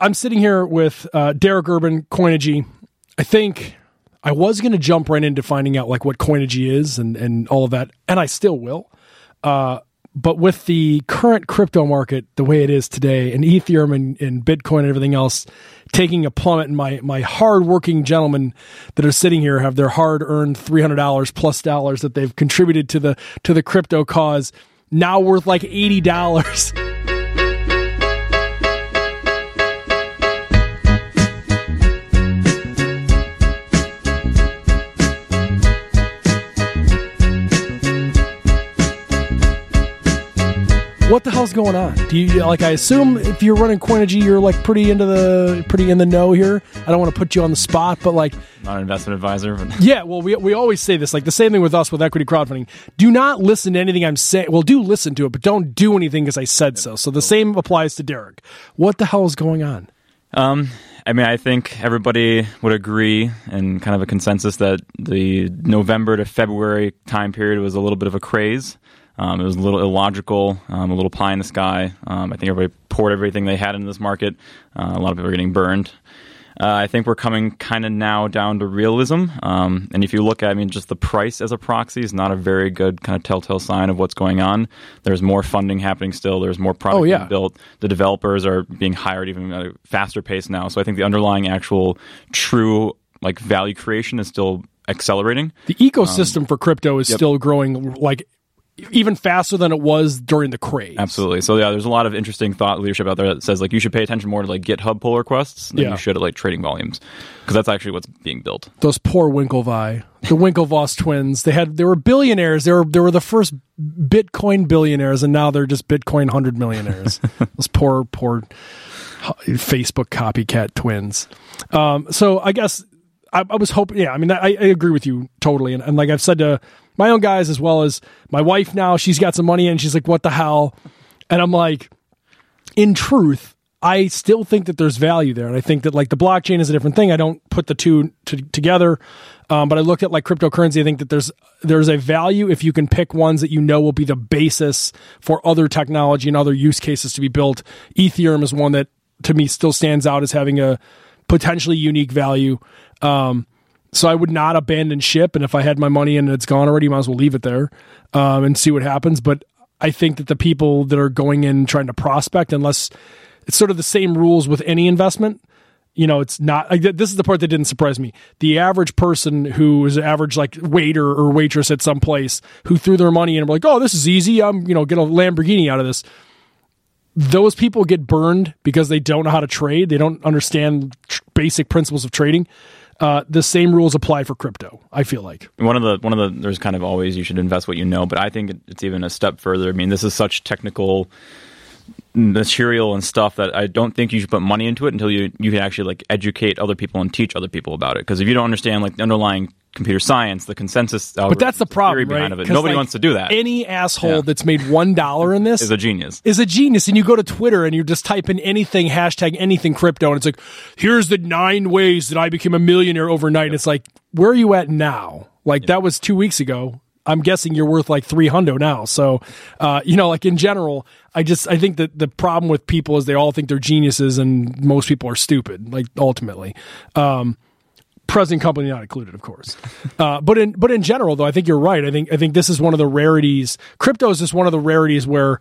I'm sitting here with Derek Urban, Coinigy. I think I was going to jump right into finding out like what Coinigy is and all of that, and I still will. But with the current crypto market the way it is today, and Ethereum and Bitcoin and everything else taking a plummet, and my hard-working gentlemen that are sitting here have their hard-earned $300 plus dollars that they've contributed to the crypto cause now worth like $80. What the hell's going on? Do you like? I assume if you're running Coinigy, you're like pretty in the know here. I don't want to put you on the spot, but like, not an investment advisor. But yeah, well, we always say this, like the same thing with us with equity crowdfunding. Do not listen to anything I'm saying. Well, do listen to it, but don't do anything because I said so. So the same applies to Derek. What the hell is going on? I mean, I think everybody would agree, and kind of a consensus, that the November to February time period was a little bit of a craze. It was a little illogical, a little pie in the sky. I think everybody poured everything they had into this market. A lot of people are getting burned. I think we're coming kind of now down to realism. And if you look at, I mean, just the price as a proxy is not a very good kind of telltale sign of what's going on. There's more funding happening still. There's more product being built. The developers are being hired even at a faster pace now. So I think the underlying actual true like value creation is still accelerating. The ecosystem for crypto is still growing like even faster than it was during the craze. Absolutely. So yeah, there's a lot of interesting thought leadership out there that says like you should pay attention more to like GitHub pull requests than you should at like trading volumes, because that's actually what's being built. Those poor Winklevi, the Winklevoss twins, they were billionaires. They were the first Bitcoin billionaires, and now they're just Bitcoin 100 millionaires. Those poor Facebook copycat twins. So I guess I was hoping. Yeah, I mean, I agree with you totally, and like I've said to my own guys, as well as my wife now, she's got some money and she's like, what the hell? And I'm like, in truth, I still think that there's value there. And I think that like the blockchain is a different thing. I don't put the two together. But I look at like cryptocurrency. I think that there's a value if you can pick ones that you know will be the basis for other technology and other use cases to be built. Ethereum is one that to me still stands out as having a potentially unique value. So I would not abandon ship, and if I had my money and it's gone already, might as well leave it there and see what happens. But I think that the people that are going in trying to prospect, unless it's sort of the same rules with any investment, you know, it's not. This is the part that didn't surprise me. The average person who is an average like waiter or waitress at some place who threw their money in and were like, "Oh, this is easy. I'm get a Lamborghini out of this." Those people get burned because they don't know how to trade. They don't understand basic principles of trading. The same rules apply for crypto, I feel like. One of the there's kind of always you should invest what you know, but I think it's even a step further. I mean, this is such technical material and stuff that I don't think you should put money into it until you can actually like educate other people and teach other people about it. Because if you don't understand like the underlying computer science, the consensus, but that's the problem, right? Behind of it. Nobody wants to do that. Any asshole that's made $1 in this is a genius. And you go to Twitter and you just type in anything, hashtag anything crypto, and it's like, here's the 9 ways that I became a millionaire overnight. And it's like, where are you at now? Like that was 2 weeks ago. I'm guessing you're worth like $300 now. So, like in general, I think that the problem with people is they all think they're geniuses and most people are stupid, like ultimately. Present company not included, of course. But in general, though, I think you're right. I think this is one of the rarities. Crypto is just one of the rarities where,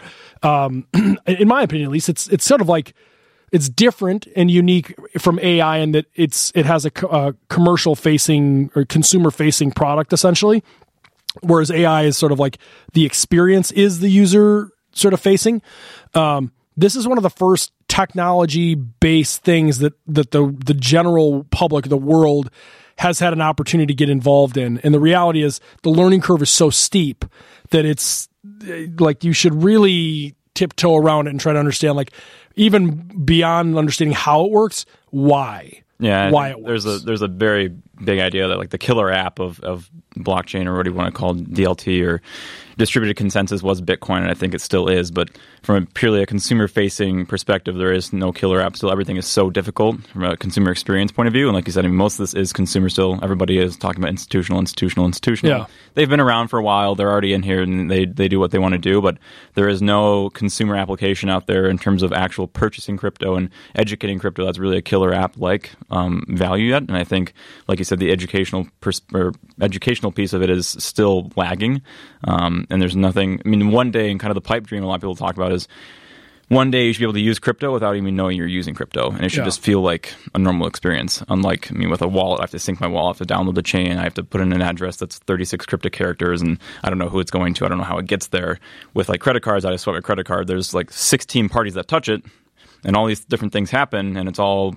in my opinion, at least, it's sort of like it's different and unique from AI in that it has a commercial facing or consumer facing product essentially, whereas AI is sort of like the experience is the user sort of facing. This is one of the first technology-based things that the general public, the world, has had an opportunity to get involved in. And the reality is the learning curve is so steep that it's like you should really tiptoe around it and try to understand, like, even beyond understanding how it works, why. Yeah, why it works. There's a very big idea that like the killer app of blockchain, or what do you want to call DLT, or distributed consensus, was Bitcoin, and I think it still is. But from purely a consumer-facing perspective, there is no killer app. Still, everything is so difficult from a consumer experience point of view. And like you said, I mean, most of this is consumer still. Everybody is talking about institutional. Yeah. They've been around for a while. They're already in here, and they do what they want to do. But there is no consumer application out there in terms of actual purchasing crypto and educating crypto that's really a killer app-like value yet. And I think, like you said, the educational piece of it is still lagging. And there's nothing. I mean, one day, and kind of the pipe dream a lot of people talk about is one day you should be able to use crypto without even knowing you're using crypto, and it should just feel like a normal experience. Unlike, I mean, with a wallet, I have to sync my wallet, I have to download the chain, I have to put in an address that's 36 cryptic characters, and I don't know who it's going to. I don't know how it gets there. With like credit cards, I just swipe my credit card. There's like 16 parties that touch it, and all these different things happen, and it's all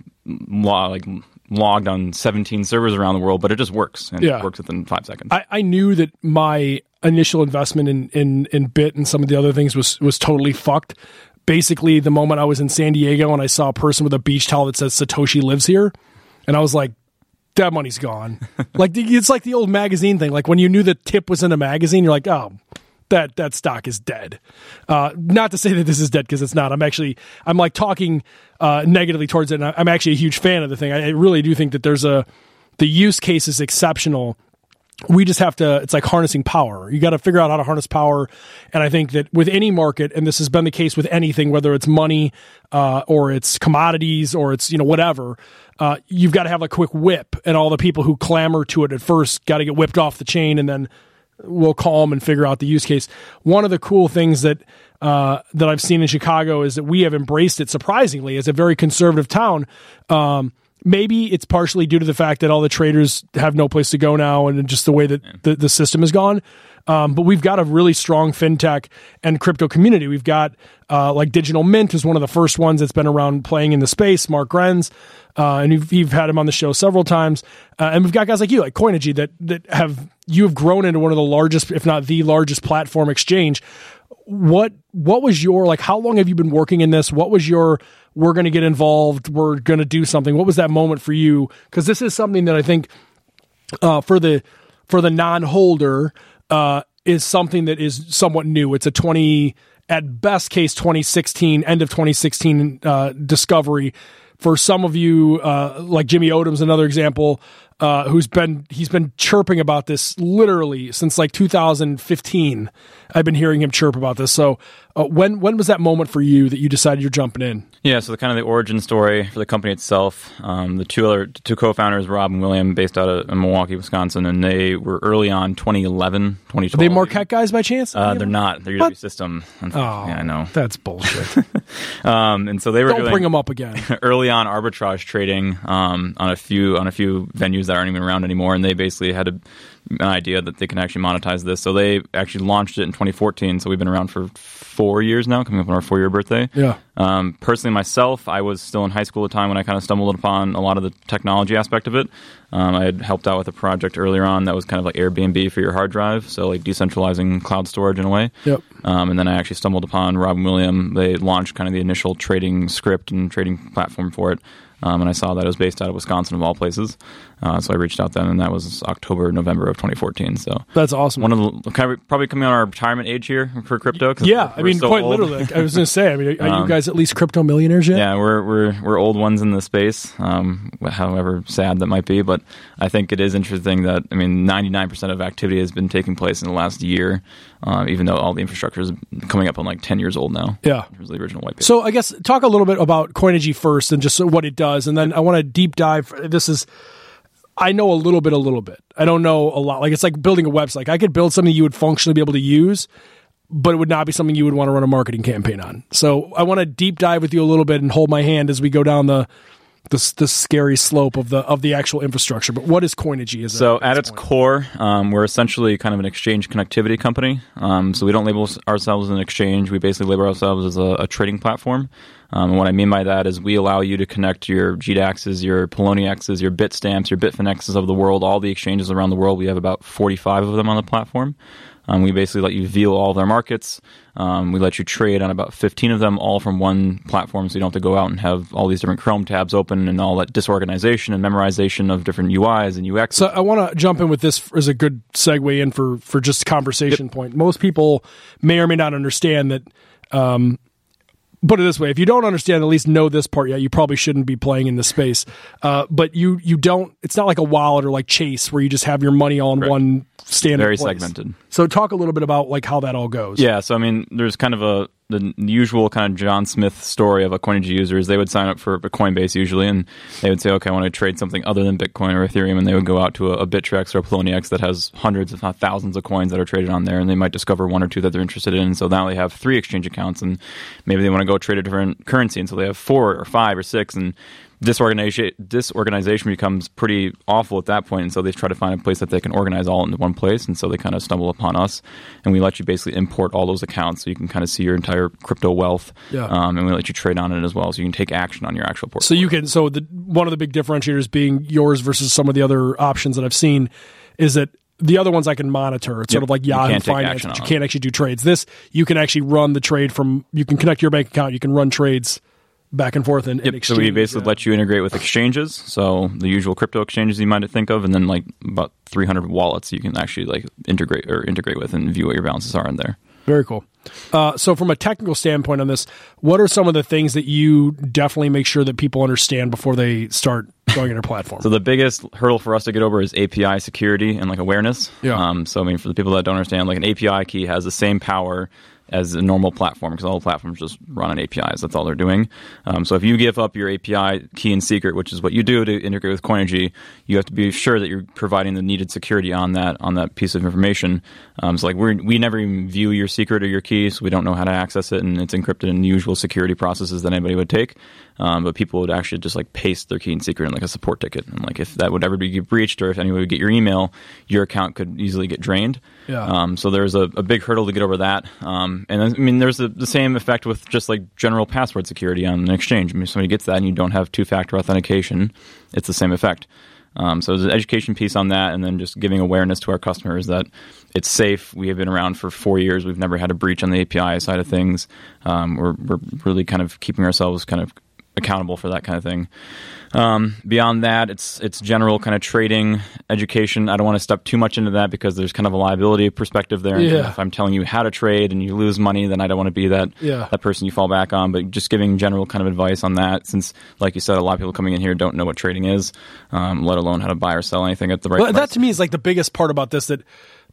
logged on 17 servers around the world, but it just works, and it works within 5 seconds. I knew that my initial investment in Bit and some of the other things was totally fucked. Basically, the moment I was in San Diego and I saw a person with a beach towel that says Satoshi lives here, and I was like, that money's gone. It's like the old magazine thing. Like when you knew the tip was in a magazine, you're like, oh, that stock is dead. Not to say that this is dead, because it's not. I'm like talking negatively towards it, and I'm actually a huge fan of the thing. I really do think that the use case is exceptional. We just have to, it's like harnessing power. You got to figure out how to harness power. And I think that with any market, and this has been the case with anything, whether it's money, or it's commodities, or it's, whatever, you've got to have a quick whip, and all the people who clamor to it at first got to get whipped off the chain, and then we'll calm and figure out the use case. One of the cool things that I've seen in Chicago is that we have embraced it surprisingly as a very conservative town. Maybe it's partially due to the fact that all the traders have no place to go now, and just the way that the system has gone. But we've got a really strong fintech and crypto community. We've got like Digital Mint is one of the first ones that's been around playing in the space, Mark Grenz, and you've had him on the show several times. And we've got guys like you, like Coinigy, that have grown into one of the largest, if not the largest, platform exchange. What was your, like, how long have you been working in this? What was your, we're going to get involved, we're going to do something? What was that moment for you? Because this is something that I think for the non-holder is something that is somewhat new. It's at best case 2016, end of 2016 discovery. For some of you, like Jimmy Odom's another example, he's been chirping about this literally since like 2015. I've been hearing him chirp about this. So when was that moment for you that you decided you're jumping in? Yeah, so the kind of the origin story for the company itself, the two co-founders, Rob and William, based out of Milwaukee, Wisconsin, and they were early on 2011, 2012. Are they Marquette guys by chance? They're not. They're UW System. Oh, yeah, I know. That's bullshit. And so they were Don't bring them up again. Early on arbitrage trading on a few venues that aren't even around anymore, and they basically had an idea that they can actually monetize this. So they actually launched it in 2014. So we've been around for 4 years now, coming up on our 4-year birthday. Yeah. Personally, myself, I was still in high school at the time when I kind of stumbled upon a lot of the technology aspect of it. I had helped out with a project earlier on that was kind of like Airbnb for your hard drive, so like decentralizing cloud storage in a way. Yep. And then I actually stumbled upon Rob and William. They launched kind of the initial trading script and trading platform for it. And I saw that it was based out of Wisconsin, of all places. So I reached out then, and that was November of 2014 . So that's awesome. One of the probably coming on our retirement age here for crypto. Yeah, I mean, so quite old. Literally. I was going to say, I mean, are you guys at least crypto millionaires yet? Yeah, we're old ones in the space. However sad that might be, but I think it is interesting that 99% of activity has been taking place in the last year, even though all the infrastructure is coming up on like 10 years old now. Yeah, it was the original white paper. So I guess talk a little bit about Coinigy first, and just what it does, and then I want to deep dive. I know a little bit. I don't know a lot. Like, it's like building a website. Like, I could build something you would functionally be able to use, but it would not be something you would want to run a marketing campaign on. So I want to deep dive with you a little bit and hold my hand as we go down the scary slope of the actual infrastructure. But what is Coinigy? So at its core, we're essentially kind of an exchange connectivity company. So we don't label ourselves as an exchange. We basically label ourselves as a trading platform. And what I mean by that is we allow you to connect your GDAXs, your Poloniex, your Bitstamps, your Bitfinexes of the world, all the exchanges around the world. We have about 45 of them on the platform. We basically let you view all their markets. We let you trade on about 15 of them, all from one platform, so you don't have to go out and have all these different Chrome tabs open and all that disorganization and memorization of different UIs and UX. So I want to jump in with this as a good segue in for just a conversation point. Most people may or may not understand that. Put it this way: if you don't understand, at least know this part yet, you probably shouldn't be playing in this space. But you don't. It's not like a wallet or like Chase where you just have your money all in one standard Very place. segmented. So talk a little bit about like how that all goes. Yeah, so I mean, there's kind of the usual kind of John Smith story of a Coinigy user is they would sign up for a Coinbase usually, and they would say, okay, I want to trade something other than Bitcoin or Ethereum, and they would go out to a Bittrex or a Poloniex that has hundreds, if not thousands, of coins that are traded on there, and they might discover one or two that they're interested in. And so now they have 3 exchange accounts, and maybe they want to go trade a different currency, and so they have 4 or 5 or 6, and disorganization becomes pretty awful at that point, and so they try to find a place that they can organize all into one place, and so they kind of stumble upon us, and we let you basically import all those accounts so you can kind of see your entire crypto wealth, and we let you trade on it as well, so you can take action on your actual portfolio. So you can. So one of the big differentiators being yours versus some of the other options that I've seen is that the other ones I can monitor. It's sort of like Yahoo Finance, but you can't actually do trades. This, you can actually run the trade from. You can connect your bank account. You can run trades back and forth and exchange. So we basically let you integrate with exchanges, so the usual crypto exchanges you might think of, and then like about 300 wallets you can actually like integrate with and view what your balances are in there. Very cool. So from a technical standpoint on this, what are some of the things that you definitely make sure that people understand before they start going in your platform? So the biggest hurdle for us to get over is API security and like awareness. Yeah. So I mean, for the people that don't understand, like an API key has the same power as a normal platform, because all platforms just run on APIs. That's all they're doing. So if you give up your API key in secret, which is what you do to integrate with Coinigy, you have to be sure that you're providing the needed security on that piece of information. So like we never even view your secret or your key, so we don't know how to access it, and it's encrypted in the usual security processes that anybody would take. But people would actually just like paste their key and secret in like a support ticket, and like if that would ever be breached, or if anyone would get your email, your account could easily get drained. Yeah. So there's a big hurdle to get over that. And then, I mean, there's the same effect with just like general password security on an exchange. I mean, if somebody gets that and you don't have 2-factor authentication, it's the same effect. So there's an education piece on that, and then just giving awareness to our customers that it's safe. We have been around for 4 years. We've never had a breach on the API side of things. We're really kind of keeping ourselves kind of accountable for that kind of thing. Beyond that, it's general kind of trading education. I don't want to step too much into that because there's kind of a liability perspective there. Yeah. If I'm telling you how to trade and you lose money, then I don't want to be that person you fall back on. But just giving general kind of advice on that, since, like you said, a lot of people coming in here don't know what trading is, let alone how to buy or sell anything at the right price. That to me is like the biggest part about this that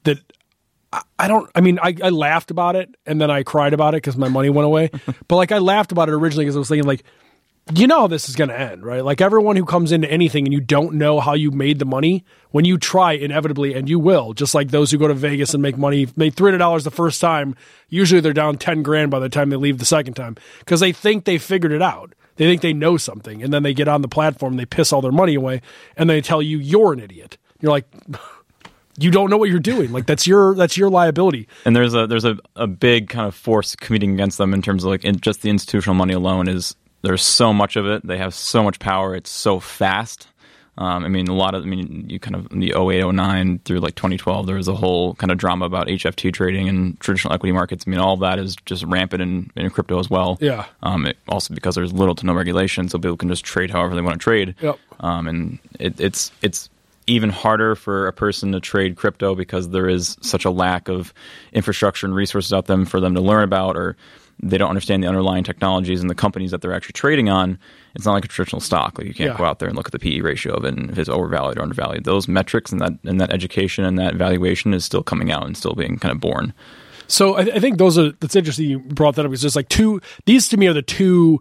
I laughed about it and then I cried about it because my money went away. But like I laughed about it originally because I was thinking like, you know how this is going to end, right? Like everyone who comes into anything and you don't know how you made the money, when you try inevitably, and you will, just like those who go to Vegas and make $300 the first time, usually they're down 10 grand by the time they leave the second time because they think they figured it out. They think they know something, and then they get on the platform, they piss all their money away, and they tell you you're an idiot. You're like, you don't know what you're doing. Like that's your liability. And there's a big kind of force competing against them in terms of like just the institutional money alone is. There's so much of it. They have so much power. It's so fast. You kind of in the 08, 09 through like 2012, there was a whole kind of drama about HFT trading and traditional equity markets. I mean, all of that is just rampant in crypto as well. Yeah. Also because there's little to no regulation, so people can just trade however they want to trade. Yep. And it's even harder for a person to trade crypto because there is such a lack of infrastructure and resources out there for them to learn about, or they don't understand the underlying technologies and the companies that they're actually trading on. It's not like a traditional stock. Like you can't go out there and look at the PE ratio of it and if it's overvalued or undervalued. Those metrics and that education and that valuation is still coming out and still being kind of born. So I think that's interesting you brought that up. It's just like these to me are the two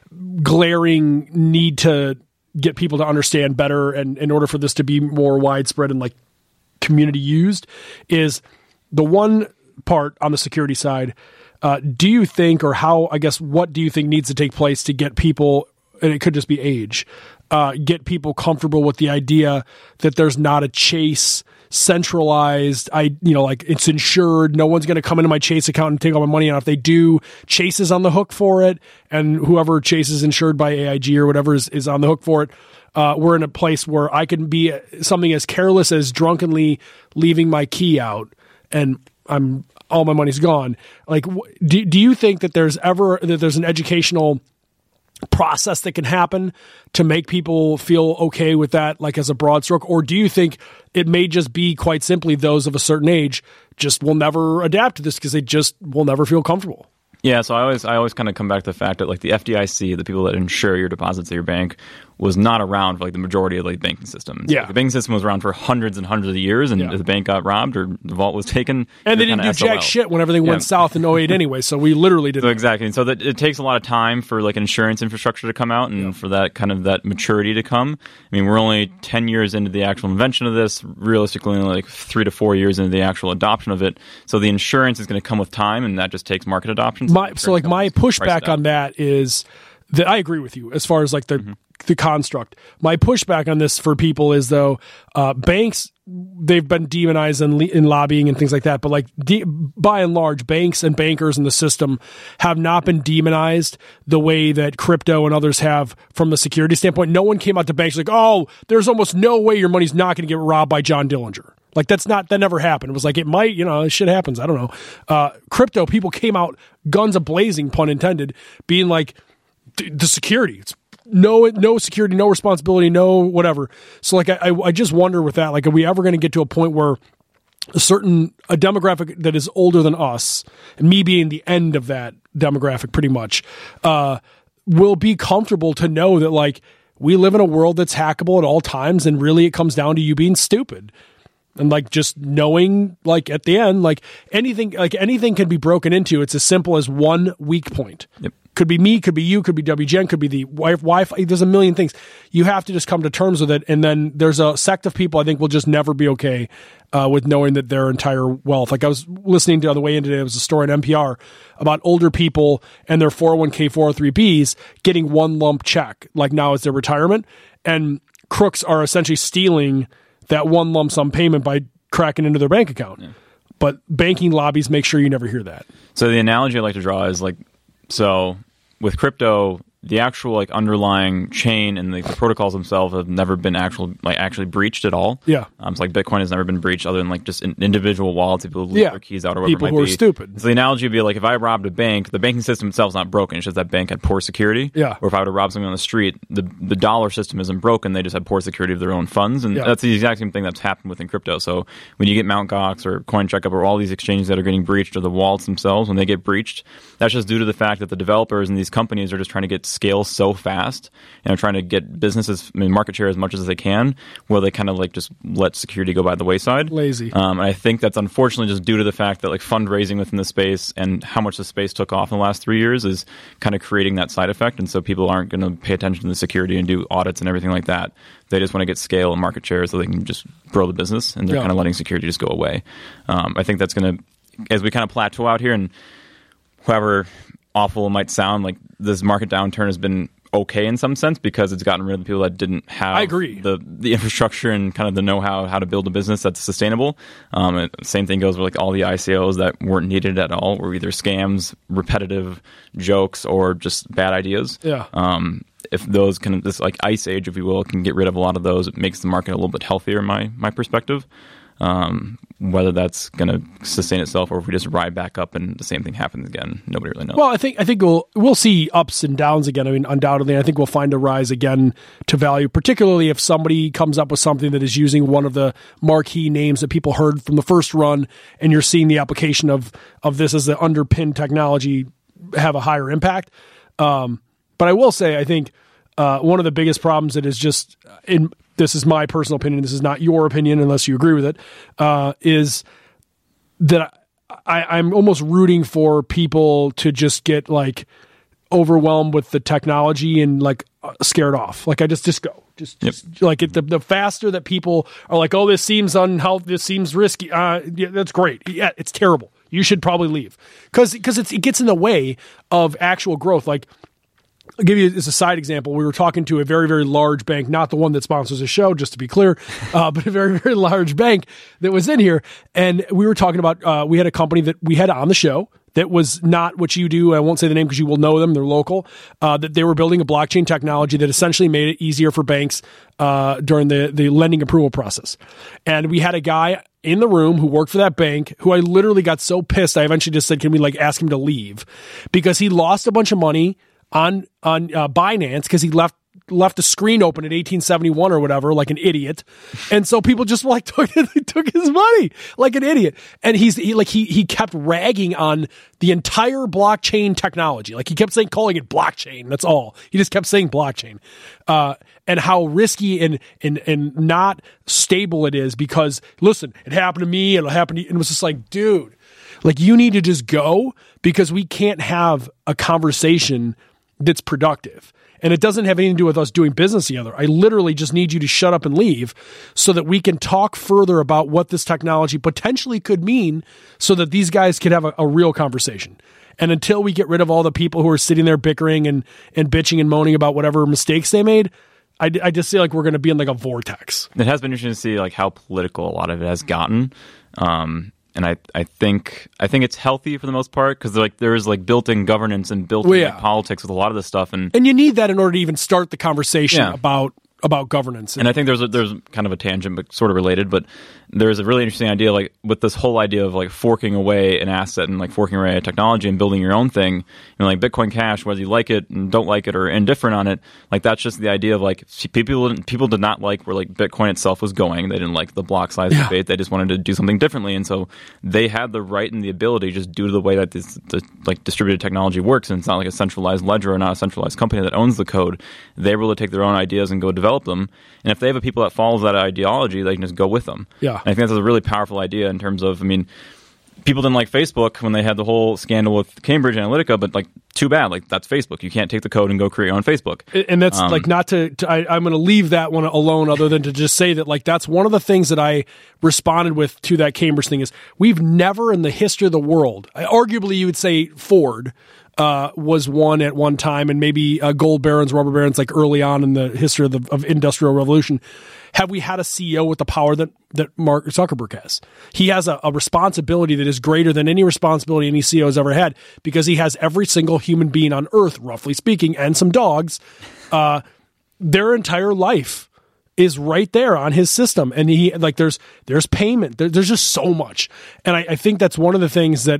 glaring need to get people to understand better, and in order for this to be more widespread and like community used, is the one part on the security side. Do you think, or what do you think needs to take place to get people, and it could just be age, get people comfortable with the idea that there's not a Chase centralized, like it's insured. No one's going to come into my Chase account and take all my money. And if they do, Chase is on the hook for it. And whoever Chase is insured by AIG or whatever is on the hook for it. We're in a place where I can be something as careless as drunkenly leaving my key out. And all my money's gone. Like, do you think that there's an educational process that can happen to make people feel okay with that, like as a broad stroke? Or do you think it may just be quite simply those of a certain age just will never adapt to this because they just will never feel comfortable? Yeah, so I always kind of come back to the fact that like the FDIC, the people that insure your deposits at your bank, was not around for like the majority of like banking systems. Yeah, like, the banking system was around for hundreds and hundreds of years, and if the bank got robbed or the vault was taken, and they didn't do jack shit when everything went south in 08 anyway. So we literally did. So exactly, and so that it takes a lot of time for like insurance infrastructure to come out and for that kind of that maturity to come. I mean, we're only 10 years into the actual invention of this. Realistically, only like 3 to 4 years into the actual adoption of it. So the insurance is going to come with time, and that just takes market adoption. My pushback on that is that I agree with you as far as like the construct. My pushback on this for people is though banks, they've been demonized in lobbying and things like that, but like by and large, banks and bankers in the system have not been demonized the way that crypto and others have from the security standpoint. No one came out to banks like, oh, there's almost no way your money's not going to get robbed by John Dillinger. Like that never happened. It was like, it might, shit happens. I don't know. Crypto people came out guns a-blazing, pun intended, being like, the security, it's no security, no responsibility, no whatever. So like, I just wonder with that, like, are we ever going to get to a point where a demographic that is older than us, and me being the end of that demographic pretty much, will be comfortable to know that like we live in a world that's hackable at all times, and really it comes down to you being stupid. And like just knowing, like at the end, like anything can be broken into. It's as simple as one weak point. Yep. Could be me, could be you, could be WGen, could be the Wi-Fi. There's a million things. You have to just come to terms with it. And then there's a sect of people I think will just never be okay with knowing that their entire wealth. Like I was listening to on the way in today, it was a story on NPR about older people and their 401k, 403bs getting one lump check. Like now it's their retirement. And crooks are essentially stealing that one lump sum payment by cracking into their bank account. Yeah. But banking lobbies make sure you never hear that. So the analogy I like to draw is like, so with crypto, the actual like underlying chain and the protocols themselves have never been actually breached at all. Yeah. So like Bitcoin has never been breached other than like just individual wallets, people lose their keys out or whatever people it might who be. are stupid. So the analogy would be like if I robbed a bank, the banking system itself is not broken. It's just that bank had poor security. Yeah. Or if I would have robbed something on the street, the dollar system isn't broken. They just had poor security of their own funds. And that's the exact same thing that's happened within crypto. So when you get Mt. Gox or CoinCheckup or all these exchanges that are getting breached or the wallets themselves, when they get breached, that's just due to the fact that the developers and these companies are just trying to get scale so fast and are trying to get businesses market share as much as they can, where they kind of like just let security go by the wayside. Lazy. And I think that's unfortunately just due to the fact that like fundraising within the space and how much the space took off in the last 3 years is kind of creating that side effect. And so people aren't going to pay attention to the security and do audits and everything like that. They just want to get scale and market share so they can just grow the business, and they're kind of letting security just go away. I think that's going to, as we kind of plateau out here, and however awful it might sound, like this market downturn has been okay in some sense because it's gotten rid of the people that didn't have I agree. the infrastructure and kind of the know-how how to build a business that's sustainable. Same thing goes with like all the ICOs that weren't needed at all, were either scams, repetitive jokes, or just bad ideas. Yeah. If those can, this like ice age, if you will, can get rid of a lot of those, it makes the market a little bit healthier in my perspective. Whether that's going to sustain itself or if we just ride back up and the same thing happens again, nobody really knows. Well, I think we'll see ups and downs again. I mean, undoubtedly, I think we'll find a rise again to value, particularly if somebody comes up with something that is using one of the marquee names that people heard from the first run, and you're seeing the application of this as the underpinned technology have a higher impact. But I will say, I think one of the biggest problems that is just this is my personal opinion, this is not your opinion unless you agree with it, is that I'm almost rooting for people to just get like overwhelmed with the technology and like scared off. Like I just go. Just like the faster that people are like, oh, this seems this seems risky. Yeah, that's great. Yeah, it's terrible. You should probably leave because it gets in the way of actual growth. Like, I'll give you as a side example. We were talking to a very, very large bank, not the one that sponsors the show, just to be clear, but a very, very large bank that was in here. And we were talking about, we had a company that we had on the show that was not what you do. I won't say the name because you will know them. They're local. That they were building a blockchain technology that essentially made it easier for banks during the lending approval process. And we had a guy in the room who worked for that bank who I literally got so pissed I eventually just said, can we ask him to leave? Because he lost a bunch of money on Binance because he left the screen open at 1871 or whatever, like an idiot. And so people just took his money like an idiot. And he kept ragging on the entire blockchain technology. Like he kept calling it blockchain. That's all. He just kept saying blockchain. And how risky and not stable it is because listen, it happened to me. It'll happen to you. And it was just like, dude, you need to just go because we can't have a conversation that's productive. And it doesn't have anything to do with us doing business together. I literally just need you to shut up and leave so that we can talk further about what this technology potentially could mean so that these guys can have a real conversation. And until we get rid of all the people who are sitting there bickering and bitching and moaning about whatever mistakes they made, I just feel like we're going to be in a vortex. It has been interesting to see how political a lot of it has gotten. And I think it's healthy for the most part because there is built-in governance and built-in politics with a lot of this stuff, and you need that in order to even start the conversation about governance. And I think there's kind of a tangent, but sort of related. But there's a really interesting idea, with this whole idea of forking away an asset and forking away a technology and building your own thing. Bitcoin Cash, whether you like it and don't like it or indifferent on it, that's just the idea of people did not like where Bitcoin itself was going. They didn't like the block size debate. They just wanted to do something differently, and so they had the right and the ability, just due to the way that the distributed technology works, and it's not like a centralized ledger or not a centralized company that owns the code. They're able to take their own ideas and go develop them. And if they have a people that follows that ideology, they can just go with them. Yeah. And I think that's a really powerful idea in terms of, people didn't like Facebook when they had the whole scandal with Cambridge Analytica, but too bad. That's Facebook. You can't take the code and go create your own Facebook. And that's I'm going to leave that one alone other than to just say that that's one of the things that I responded with to that Cambridge thing is we've never in the history of the world, arguably you would say Ford, was one at one time, and maybe gold barons, rubber barons, early on in the history of industrial revolution. Have we had a CEO with the power that Mark Zuckerberg has? He has a responsibility that is greater than any responsibility any CEO has ever had because he has every single human being on earth, roughly speaking, and some dogs, their entire life is right there on his system. And he there's payment. There's just so much. And I think that's one of the things that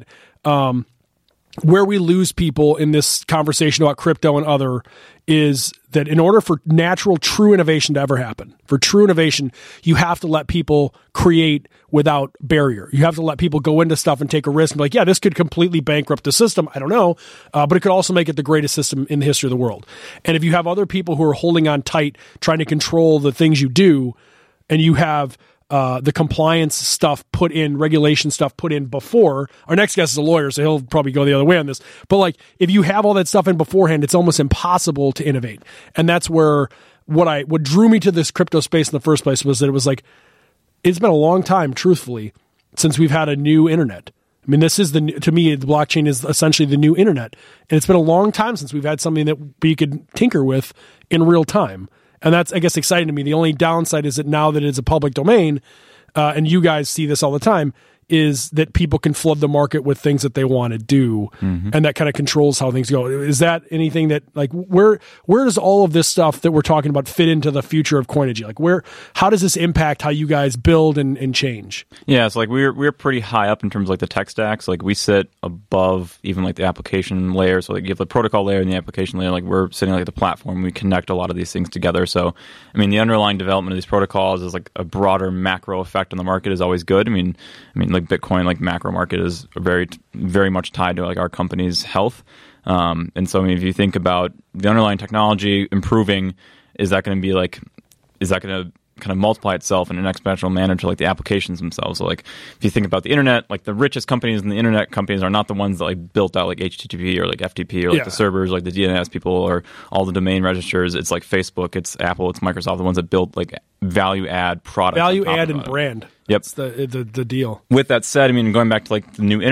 where we lose people in this conversation about crypto and other is that in order for natural, true innovation to ever happen, for true innovation, you have to let people create without barrier. You have to let people go into stuff and take a risk and be like, yeah, this could completely bankrupt the system. I don't know. But it could also make it the greatest system in the history of the world. And if you have other people who are holding on tight, trying to control the things you do, and you have the compliance stuff put in, regulation stuff put in before. Our next guest is a lawyer, so he'll probably go the other way on this. But if you have all that stuff in beforehand, it's almost impossible to innovate. And that's where what drew me to this crypto space in the first place was that it was it's been a long time, truthfully, since we've had a new internet. This is to me, the blockchain is essentially the new internet. And it's been a long time since we've had something that we could tinker with in real time. And that's, I guess, exciting to me. The only downside is that now that it's a public domain, and you guys see this all the time, is that people can flood the market with things that they want to do, and that kind of controls how things go. Is that anything that where does all of this stuff that we're talking about fit into the future of Coinigy? How does this impact how you guys build and change? Yeah, so we're pretty high up in terms of the tech stacks. We sit above even the application layer. So you have the protocol layer and the application layer. We're sitting at the platform. We connect a lot of these things together. So the underlying development of these protocols is a broader macro effect on the market is always good. Bitcoin, macro market is very, very much tied to our company's health. And so, if you think about the underlying technology improving, is that going to kind of multiply itself in an exponential manner to the applications themselves? So if you think about the internet, the richest companies and the internet companies are not the ones that built out HTTP or FTP or the servers, the DNS people or all the domain registers. It's Facebook, it's Apple, it's Microsoft, the ones that built value add products. Value add and brand. Yep. That's the deal. With that said, going back to the new internet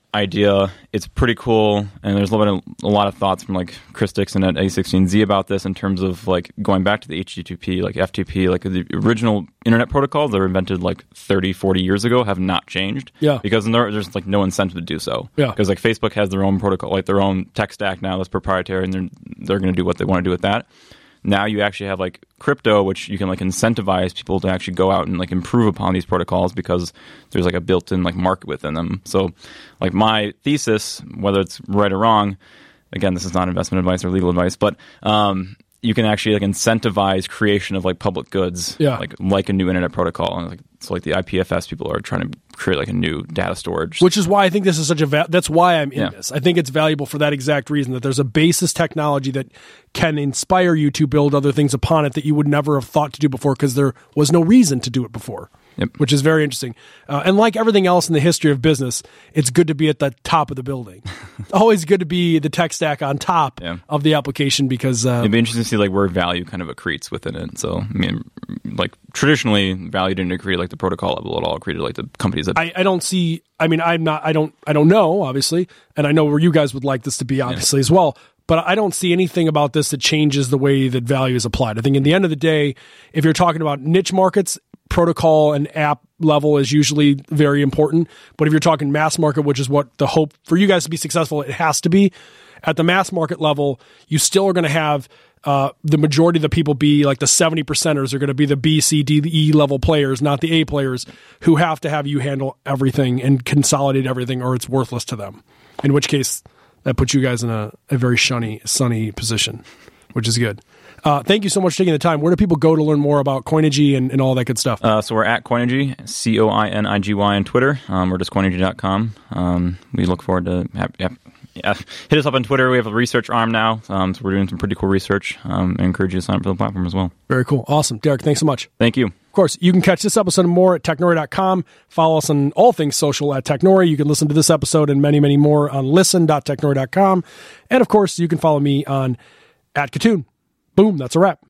idea. It's pretty cool, and there's a lot of thoughts from like Chris Dixon at A16Z about this in terms of like going back to the HTTP, like FTP, like the original internet protocols that were invented like 30, 40 years ago have not changed. Yeah. Because there's like no incentive to do so. Yeah. Because like Facebook has their own protocol, like their own tech stack now that's proprietary, and they're going to do what they want to do with that. Now you actually have like crypto, which you can like incentivize people to actually go out and like improve upon these protocols because there's like a built-in like market within them. So like my thesis, whether it's right or wrong, again, this is not investment advice or legal advice, but you can actually like incentivize creation of like public goods, like a new internet protocol. And like, so like the IPFS people are trying to create like a new data storage. Which is why I think this is such that's why I'm in this. I think it's valuable for that exact reason, that there's a basis technology that can inspire you to build other things upon it that you would never have thought to do before because there was no reason to do it before. Yep. Which is very interesting. And like everything else in the history of business, it's good to be at the top of the building. Always good to be the tech stack on top of the application because... it'd be interesting to see like where value kind of accretes within it. So, I mean, like traditionally, value didn't accrete like the protocol level at all. It created like the companies that... I don't see... I mean, I don't know, obviously, and I know where you guys would like this to be, obviously, as well. But I don't see anything about this that changes the way that value is applied. I think in the end of the day, if you're talking about niche markets, protocol and app level is usually very important. But if you're talking mass market, which is what the hope for you guys to be successful, it has to be. At the mass market level, you still are going to have the majority of the people be like the 70%ers are going to be the B, C, D, E level players, not the A players, who have to have you handle everything and consolidate everything or it's worthless to them. In which case, that puts you guys in a very sunny position, which is good. Thank you so much for taking the time. Where do people go to learn more about Coinigy and all that good stuff? So we're at Coinigy, Coinigy on Twitter, or just Coinigy.com. We look forward to hit us up on Twitter. We have a research arm now, so we're doing some pretty cool research. I encourage you to sign up for the platform as well. Very cool. Awesome. Derek, thanks so much. Thank you. Of course, you can catch this episode and more at technori.com. Follow us on all things social at Technori. You can listen to this episode and many, many more on listen.technori.com. And of course, you can follow me on @Katoon. Boom, that's a wrap.